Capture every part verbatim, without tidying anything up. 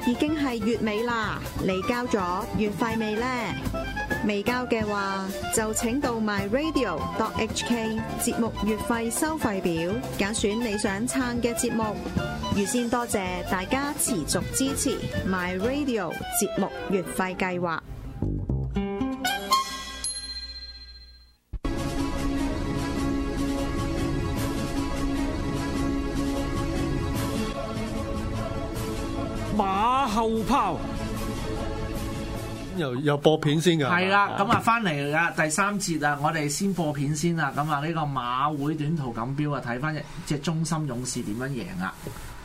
已經係月尾啦，你交咗月費未呢？未交嘅話，就請到 my radio dot h k 節目月費收費表，揀選你想撐嘅節目。預先多謝大家持續支持 my radio 節目月費計劃。 馬後炮又又播片先㗎， 係啦，咁啊翻嚟啦，第三節啊，我哋先播片先啦。咁啊呢個馬會短途錦標啊，睇翻隻中心勇士點樣贏啊！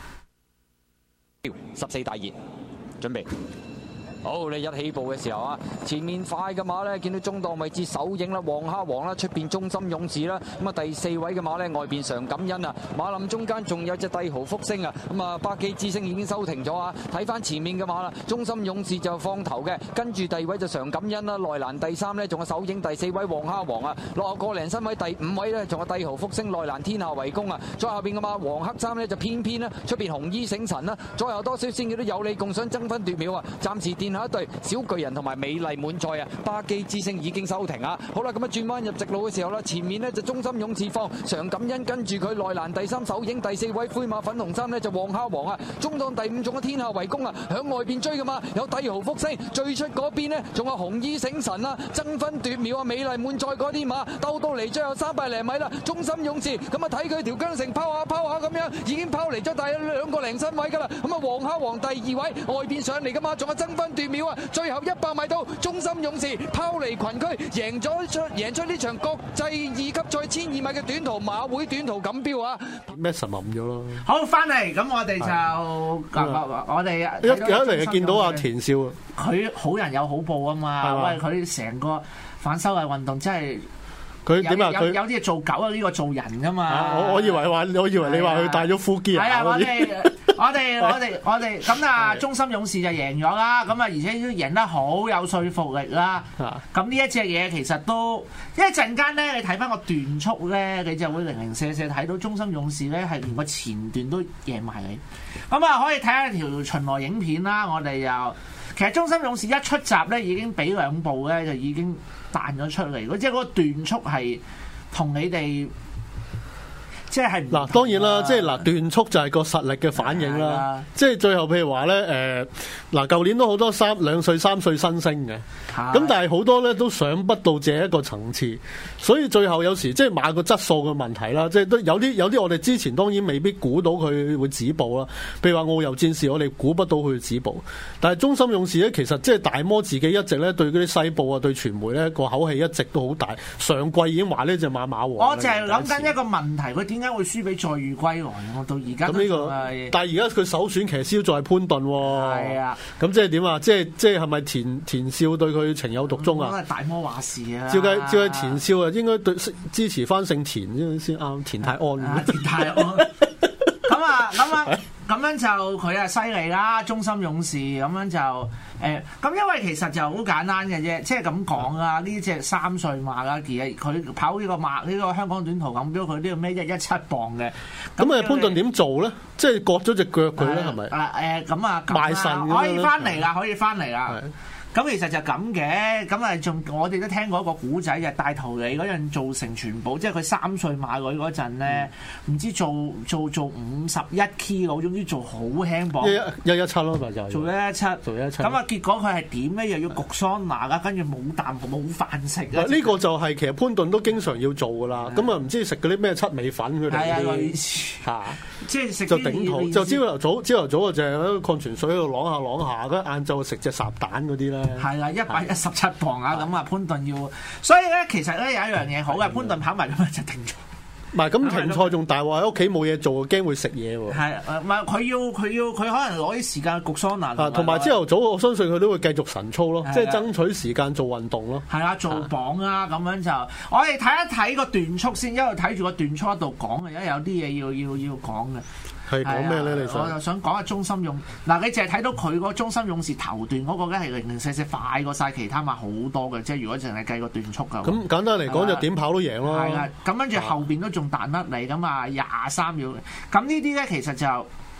十四大熱，準備。好，你一起步嘅時候啊，前面快嘅馬咧，見到中檔位置首映啦，黃蝦王啦，出邊中心勇士啦，咁啊第四位嘅馬咧，外邊常感恩啊，馬林中間仲有隻帝豪福星啊，咁啊百記之星已經收停咗啊，睇翻前面嘅馬啦，中心勇士就放頭嘅，跟住第二位就常感恩啦，內欄第三咧仲有首映第四位黃蝦王啊，落後個零身位第五位咧仲有帝豪福星，內欄天下為公啊，再後邊嘅馬黃黑衫咧就偏偏啦，出邊紅衣醒神啦，再後多少先叫都有利共想爭分奪秒啊，暫時墊下一隊小巨人同埋美麗滿載啊，巴基之星已經收停啊！好啦，咁啊轉彎入直路嘅時候啦，前面呢就中心勇士放常感恩，跟住佢內欄第三首映第四位灰馬粉紅衫呢就黃蝦王啊，中檔第五仲有天下為公啊，響外邊追噶嘛，有帝豪福星，最出嗰邊呢仲有紅衣醒神啊，爭分奪秒啊，美麗滿載嗰啲馬鬥到嚟最後三百零米啦，中心勇士咁啊睇佢條韁繩拋下拋下咁樣，已經拋嚟咗大約兩個零身位噶啦，咁啊黃蝦王第二位外邊上嚟噶嘛，仲有爭分奪秒啊！最後一百米到，中心勇士拋離群區，贏咗出贏出呢場國際二級賽千二米嘅短途馬會短途錦標啊！ 咩神冧咗咯？ 好，翻嚟咁，我哋就我哋一一嚟就見到阿田少， 佢好人有好報啊嘛！喂，佢成個反修例運動真係佢點啊？佢有啲嘢做狗啊，呢個做人噶嘛！ 我我以為話，我以為你話佢帶咗呼機啊！ 係啊，我哋。我哋我哋我哋咁啊，中心勇士就贏咗啦，咁啊，而且都贏得好有說服力啦。咁呢一隻嘢其實都，因為陣間咧，你睇翻個段速咧，你就會零零舍舍睇到中心勇士咧係連個前段都贏埋你。咁啊，可以睇下條巡邏影片啦。我哋又其實中心勇士一出閘咧，已經俾兩步咧，就已經彈咗出嚟。即係嗰個段速係同你哋。即係嗱， 當然啦，即係嗱，段速就係個實力嘅反應啦。即係最後譬如話咧，誒、呃、嗱，舊年都好多三兩歲、三歲新星嘅，咁但係好多咧都上不到這一個層次，所以最後有時即係馬個質素嘅問題啦。即係都有啲有啲我哋之前當然未必估到佢會止步啦。譬如話澳遊戰士，我哋估不到佢止步，但係中心勇士咧，其實即係大摩自己一直咧對嗰啲西報啊、對傳媒咧個口氣一直都好大。上季已經話呢隻馬馬王。 我就係諗緊一個問題，佢點？點解會輸俾再遇歸來？我到而家都仲係， 但係而家佢首選騎師就係潘頓喎。 係啊， 咁即係點啊？即係即係係咪田田少對佢情有獨鍾啊？ 咁係大魔話事啊！ 照計照計田少啊，應該對支持翻姓田先先啱。田泰安， 啊、田泰安。咁啊，咁啊。咁樣就佢係犀利啦，中心勇士咁樣就誒，咁、呃、因為其實就好簡單嘅啫，即係咁講啊，呢隻三歲馬啦，其實佢跑呢個馬呢、呢個香港短途錦標，佢呢個咩一一七磅嘅。 咁啊潘頓點做咧？即係割咗隻腳佢咧，係咪？ 啊誒，咁啊賣腎可以翻嚟啦，可以翻嚟啦。咁其實就咁嘅，咁啊仲我哋都聽過一個古仔，就係大頭李嗰陣做成全部，即係佢三歲馬女嗰陣咧，唔、嗯、知做做做五十一 kilo，總之做好輕磅， 一一七咯，咪就係做一一七， 做一一七。 咁啊結果佢係點咧？又要焗桑拿啦，跟住冇啖冇飯食啊！ 呢個就係其實潘頓都經常要做噶啦。咁啊唔知食嗰啲咩七味粉佢哋係啊，類似嚇，即係食就頂肚，就朝頭早朝頭早啊就係喺礦泉水喺度啷下啷下，跟住晏晝食隻烚蛋嗰啲咧。 係啦，一百一十七磅啊！咁啊，潘頓要，所以咧，其實咧有一樣嘢好嘅，潘頓跑埋咁樣就停咗。 唔係咁停賽仲大鑊，喺屋企冇嘢做，驚會食嘢喎。 係唔係佢要佢要佢可能攞啲時間焗桑拿。 啊，同埋朝頭早，我相信佢都會繼續晨操咯，即係爭取時間做運動咯。 係啊，做磅啊，咁樣就我哋睇一睇個段速先，因為睇住個段速喺度講嘅，因為有啲嘢要要要講嘅。 係講咩咧？你想？ 我就想講下中心勇嗱，你淨係睇到佢嗰中心勇士頭段嗰個咧係零零四四快過晒其他馬好多嘅，即係如果淨係計個段速嘅。 咁簡單嚟講就點跑都贏咯。 係啦，咁跟住後邊都仲彈得嚟咁啊，廿三秒。咁呢啲咧其實就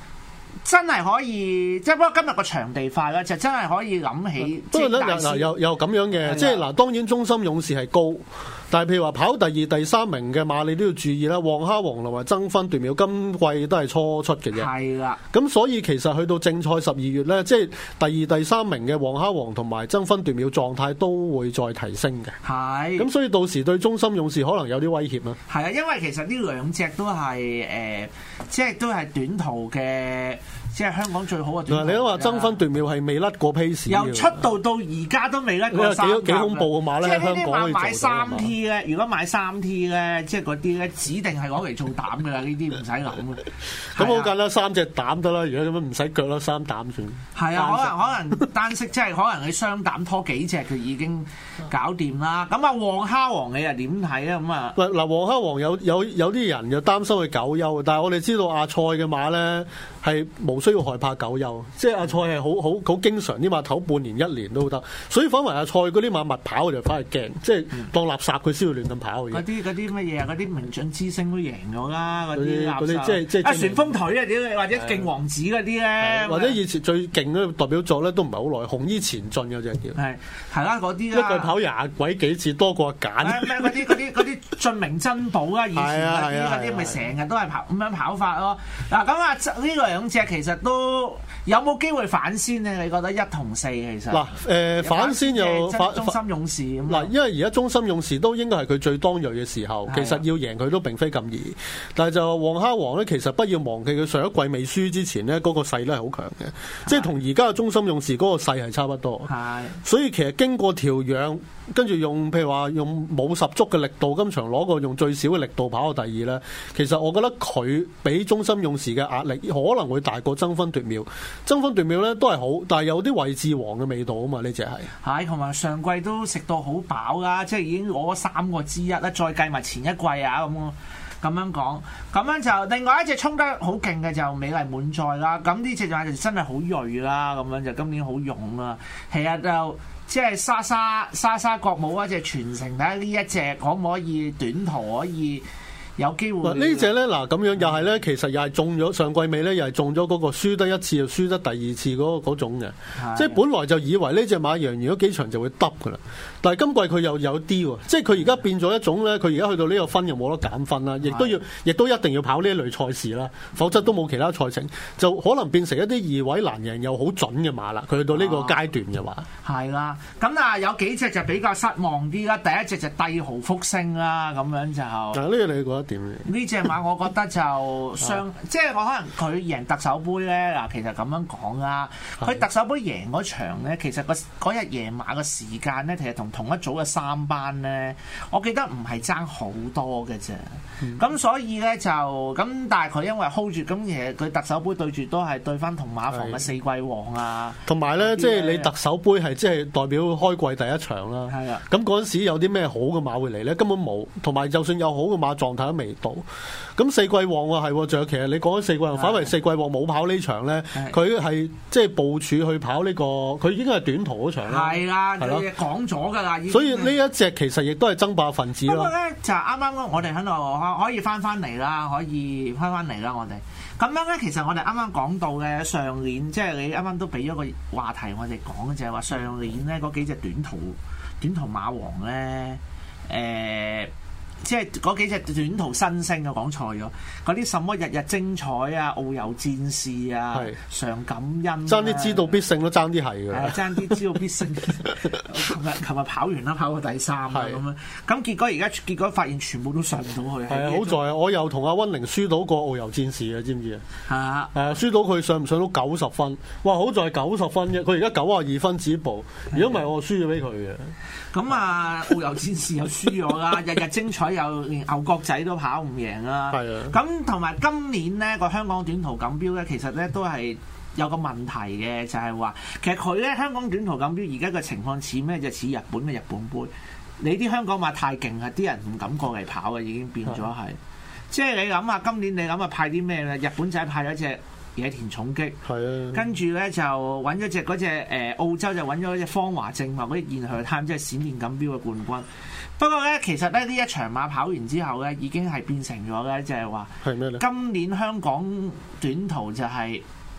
真係可以，即係不過今日個場地快啦，就真係可以諗起。 不過咧嗱又又咁樣嘅，即係嗱當然中心勇士係高，但係譬如話跑第二、第三名嘅馬，你都要注意啦。黃蝦王同埋爭分奪秒，今季都係初出嘅啫。係啦。咁所以其實去到正賽十二月咧，即係第二、第三名嘅黃蝦王同埋爭分奪秒狀態都會再提升嘅。係。咁所以到時對中心勇士可能有啲威脅啦。係啊，因為其實呢兩隻都係誒、呃，即係都係短途嘅。即係香港最好嘅短途。嗱，你都話爭分奪秒係未甩過 pace，由出道到而家都未甩過三甲。幾恐怖嘅馬咧，喺香港可以做到。即係呢啲馬買三 T 咧，如果買三 T 咧，即係嗰啲咧指定係攞嚟做膽㗎啦，呢啲唔使諗嘅。咁好簡單，三隻膽得啦，如果咁樣唔使腳啦，三膽算。係啊，可能可能單式即係可能你雙膽拖幾隻佢已經搞掂啦。咁啊，黃蝦王你又點睇啊？咁啊，嗱嗱，黃蝦王有有有啲人又擔心佢久休，但係我哋知道阿蔡嘅馬咧係無需要害怕久休，即係阿蔡係好好好經常啲馬唞半年一年都得，所以反為阿蔡嗰啲馬密跑我就翻去驚，即係當垃圾佢先要亂咁跑嘅。嗰啲嗰啲乜嘢啊？嗰啲名將之星都贏咗啦，嗰啲垃圾。即係即係啊旋風腿啊屌，或者勁王子嗰啲咧，或者以前最勁嗰代表作咧都唔係好耐，紅衣前進嗰隻叫。係係啦，嗰啲啦。一個跑廿鬼幾次多過揀。咩嗰啲嗰啲嗰啲晉明珍寶啊，以前嗰啲嗰啲咪成日都係跑咁樣跑法咯。嗱咁啊呢兩隻其實都有冇機會反先咧？你覺得一同四其實嗱誒反先又反中心勇士咁嗱，因為而家中心勇士都應該係佢最當銳嘅時候，其實要贏佢都並非咁易。但係就黃蝦王咧，其實不要忘記佢上一季未輸之前咧，嗰個勢咧係好強嘅，即係同而家嘅中心勇士嗰個勢係差不多。係，所以其實經過調養，跟住用譬如話用冇十足嘅力度，今場攞個用最少嘅力度跑到第二咧，其實我覺得佢比中心勇士嘅壓力可能會大過爭分奪秒。爭分奪秒咧都係好，但係有啲位置王嘅味道啊嘛，呢隻係係同埋上季都食到好飽啦，即係已經攞咗三個之一啦，再計埋前一季啊咁咁樣講，咁樣就另外一隻衝得好勁嘅就美麗滿載啦，咁呢隻就係真係好鋭啦，咁樣就今年好勇啦，其實就即係莎莎莎莎國母一隻傳承，睇下呢一隻可唔可以短途可以有機會嗱呢隻咧嗱咁樣又係咧，其實又係中咗上季尾咧，又係中咗嗰個輸得一次又輸得第二次嗰嗰種嘅，即係本來就以為呢隻馬贏完咗幾場就會得噶啦，但係今季佢又有啲喎，即係佢而家變咗一種咧，佢而家去到呢個分又冇得減分啦，亦都要亦都一定要跑呢一類賽事啦，否則都冇其他賽程，就可能變成一啲二位難贏又好準嘅馬啦。佢去到呢個階段嘅話，係啦，咁啊有幾隻就比較失望啲啦。第一隻就帝豪福星啦，咁樣就嗱呢個你覺得？呢隻馬我覺得就相，啊、即係我可能佢贏特首杯咧嗱，其實咁樣講啦，佢特首杯贏嗰場咧，其實個嗰日夜馬嘅時間咧，其實同同一組嘅三班咧，我記得唔係爭好多嘅啫。咁、嗯、所以咧就咁，但係佢因為 hold 住，咁其實佢特首杯對住都係對翻同馬房嘅四季王啊。同埋咧，即係你特首杯係即係代表開季第一場啦。係啊。咁嗰陣時有啲咩好嘅馬會嚟咧？根本冇。同埋就算有好嘅馬，狀態都未到。咁四季旺啊，係，仲有其實你講緊四季旺，反為四季旺冇跑呢場咧，佢係即係部署去跑呢個，佢已經係短途嗰場啦。係啦，佢講咗㗎啦。所以呢一隻其實亦都係爭霸分子咯。不過咧就啱啱我哋喺度可以翻翻嚟啦，可以翻翻嚟啦，我哋咁樣咧，其實我哋啱啱講到嘅上年，即係你啱啱都俾咗個話題我哋講嘅，就係話上年咧嗰幾隻短途短途馬王咧，誒、呃。即係嗰幾隻短途新星啊，講錯咗。嗰啲什麼日日精彩啊、遨遊戰士啊、常感恩、啊，爭啲知道必勝都爭啲係㗎。係爭啲知道必勝。琴日琴日跑完啦，跑過第三啊咁樣。咁結果而家結果發現全部都上唔到去。係啊，好在啊，我又同阿溫玲輸到個遨遊戰士啊，知唔知啊？係啊。誒，輸到佢上唔上到九十分？哇！好在九十分啫，佢而家九啊二分止步。如果唔係，我輸咗俾佢嘅。咁啊，遨遊戰士又輸咗啦，日日精彩。又連牛角仔都跑唔贏啦，咁同埋今年呢個香港短途錦標咧，其實咧都係有個問題嘅，就係、是、話其實佢咧香港短途錦標而家嘅情況似咩？就似日本嘅日本杯，你啲香港馬太勁啊，啲人唔敢過嚟跑啊，已經變咗係，即係你諗下今年你諗下派啲咩咧？日本仔派咗隻野田重擊，啊、跟住咧就揾咗隻嗰隻誒澳洲就揾咗隻芳華正茂嗰啲現去貪，即係閃電錦標嘅冠軍。不過咧，其實咧呢一場馬跑完之後咧，已經係變成咗咧，就係話今年香港短途就係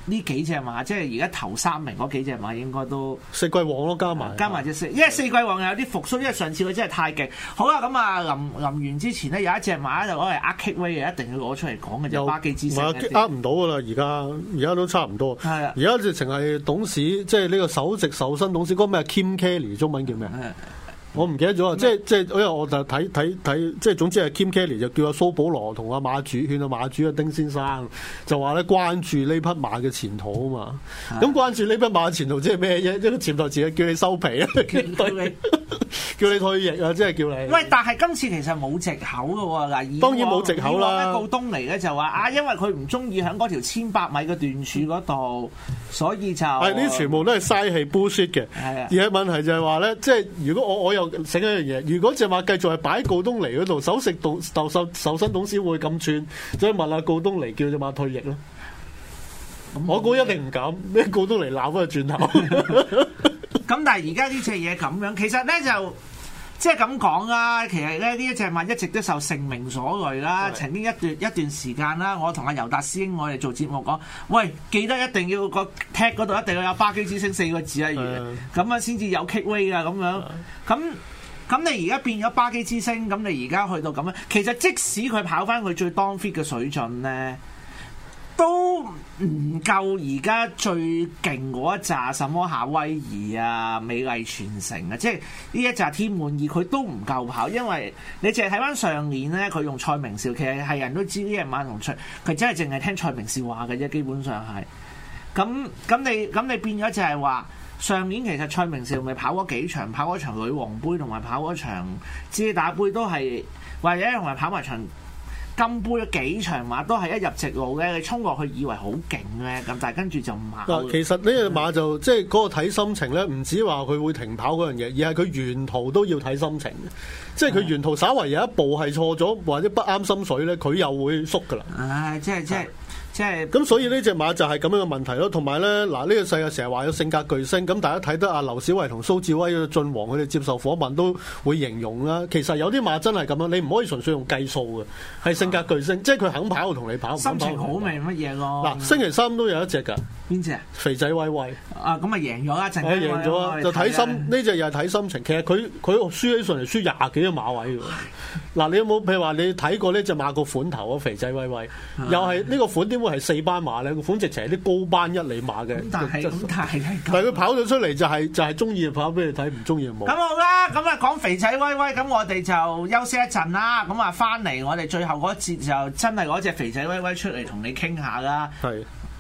呢幾隻馬，即係而家頭三名嗰幾隻馬應該都四季王咯，加埋加埋隻四，因為四季王有啲復甦，因為上次佢真係太勁。好啦，咁啊臨臨完之前咧有一隻馬就攞嚟呃 Kick Way 嘅，一定要攞出嚟講嘅就巴基之星。 呃唔到噶啦，而家而家都差唔多。 係啊， 而家直情係董事，即係呢個首席受薪董事嗰個咩 Kim Kelly， 中文叫咩？我唔記得咗啊！即係即係，因為我就睇睇睇，即係總之係 Kim Kelly 就叫阿蘇保羅同阿馬主勸阿馬主阿丁先生，就話咧關注呢匹馬嘅前途啊嘛。咁關注呢匹馬嘅前途即係咩嘢？一個潛台詞係叫你收皮啊，叫你叫你退役啊，即係叫你。喂， 但係今次其實冇藉口嘅喎嗱， 當然冇藉口啦。 告東尼咧就話啊，因為佢唔中意喺嗰條千百米嘅段柱嗰度，所以就係呢啲全部都係嘥氣 bullshit 嘅。係啊，而係問題就係話咧，即係如果我我又醒一樣嘢，如果隻馬繼續係擺喺告東尼嗰度，首席董受受受薪董事會咁串，所以問下告東尼叫隻馬退役咧。我估一定唔敢，咩告東尼鬧翻佢轉頭。 咁但係而家呢隻嘢咁樣，其實咧就即係咁講啦。其實咧呢一隻馬一直都受盛名所累啦。的曾經一段一段時間啦，我同阿尤達師兄我哋做節目講，喂，記得一定要個踢嗰度一定要有巴基之星四個字啊，咁啊先至有 Kick Way 啊咁樣。咁咁你而家變咗巴基之星，咁你而家去到咁樣，其實即使佢跑翻佢最當 fit 嘅水準咧，都唔夠而家最勁嗰一紮，什麼夏威夷啊、美麗傳承啊，即係呢一紮天滿意，佢都唔夠跑，因為你淨係睇翻上年咧，佢用蔡明紹，其實係人都知呢隻馬同蔡，佢真係淨係聽蔡明紹話嘅啫，基本上係。咁咁你咁你變咗就係話，上年其實蔡明紹咪跑過幾場，跑嗰場女王杯同埋跑嗰場遮打杯都係，或者同埋跑埋場金杯咗幾場馬都係一入直路嘅，你衝過去以為好勁咧，咁但係跟住就唔跑。 其實呢隻馬就即係嗰個睇心情咧，唔止話佢會停跑嗰樣嘢，而係佢沿途都要睇心情嘅。即係佢沿途稍為有一步係錯咗或者不啱心水咧，佢又會縮噶啦。 唉，即係即係。即係咁，所以呢隻馬就係咁樣嘅問題咯。同埋咧，嗱，呢個世界成日話有性格巨星，咁大家睇得阿劉小慧同蘇志威、晉王佢哋接受訪問都會形容啦。其實有啲馬真係咁樣，你唔可以純粹用計數嘅，係性格巨星，啊、即係佢肯跑就同你跑， 心情好咪乜嘢咯。 嗱，星期三都有一隻㗎，邊隻啊？肥仔威威啊，咁啊贏咗啦，陣間贏咗啊，就睇心呢隻又係睇心情。其實佢佢輸起上嚟輸廿幾個馬位㗎。嗱，你有冇譬如話你睇過呢隻馬個款頭啊？肥仔威威又係呢個款點會係四班馬咧？個款直情係啲高班一里馬嘅。 但係但係但係佢跑咗出嚟就係、是、就係中意就跑俾你睇，唔中意就冇。 咁好啦，咁啊講肥仔威威，咁我哋就休息一陣啦。咁啊翻嚟我哋最後嗰節就真係攞隻肥仔威威出嚟同你傾下啦。係。